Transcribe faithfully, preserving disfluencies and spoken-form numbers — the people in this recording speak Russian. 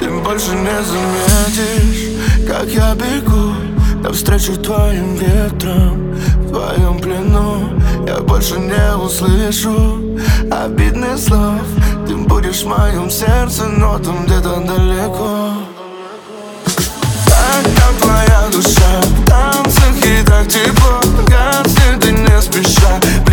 Ты больше не заметишь, как я бегу навстречу твоим ветрам. В твоем плену я больше не услышу обидных слов. Ты будешь в моем сердце, но там где-то далеко. Так, там твоя душа в танцах, и так тепло. Гаснет ты не спеша.